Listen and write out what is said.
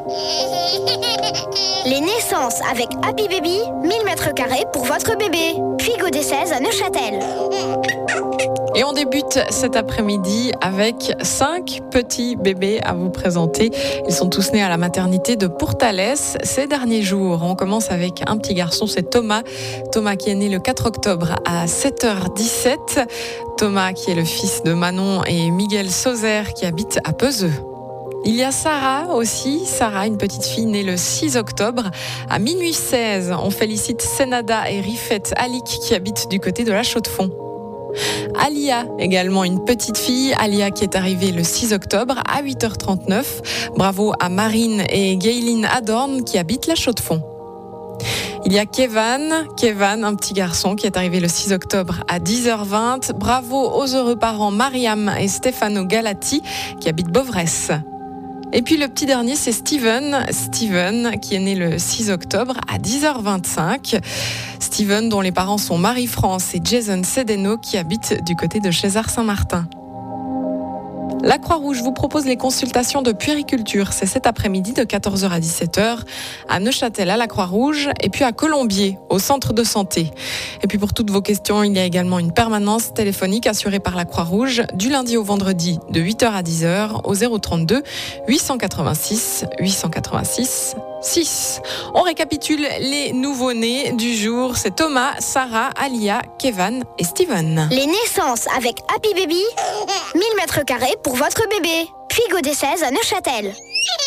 Les naissances avec Happy Baby, 1000 m² pour votre bébé. Puy des 16 à Neuchâtel. Et on débute cet après-midi avec 5 petits bébés à vous présenter. Ils sont tous nés à la maternité de Pourtalès ces derniers jours. On commence avec un petit garçon, c'est Thomas. Thomas qui est né le 4 octobre à 7h17. Thomas qui est le fils de Manon et Miguel Sauzer qui habite à Peseux. Il y a Sarah aussi, Sarah, une petite fille née le 6 octobre à minuit 16. On félicite Senada et Rifet Alik qui habitent du côté de la Chaux-de-Fonds. Alia, également une petite fille, Alia qui est arrivée le 6 octobre à 8h39. Bravo à Marine et Gayline Adorn qui habitent la Chaux-de-Fonds. Il y a Kevan, un petit garçon qui est arrivé le 6 octobre à 10h20. Bravo aux heureux parents Mariam et Stefano Galati qui habitent Bovresse. Et puis le petit dernier, c'est Steven qui est né le 6 octobre à 10h25. Steven, dont les parents sont Marie-France et Jason Sedeno, qui habitent du côté de Chézard-Saint-Martin. La Croix-Rouge vous propose les consultations de puériculture. C'est cet après-midi de 14h à 17h à Neuchâtel à la Croix-Rouge et puis à Colombier au centre de santé. Et puis pour toutes vos questions, il y a également une permanence téléphonique assurée par la Croix-Rouge du lundi au vendredi de 8h à 10h au 032 886 886 6. On récapitule les nouveau-nés du jour. C'est Thomas, Sarah, Alia, Kevan et Steven. Les naissances avec Happy Baby, 1000 m² pour votre bébé. Puy des 16 à Neuchâtel.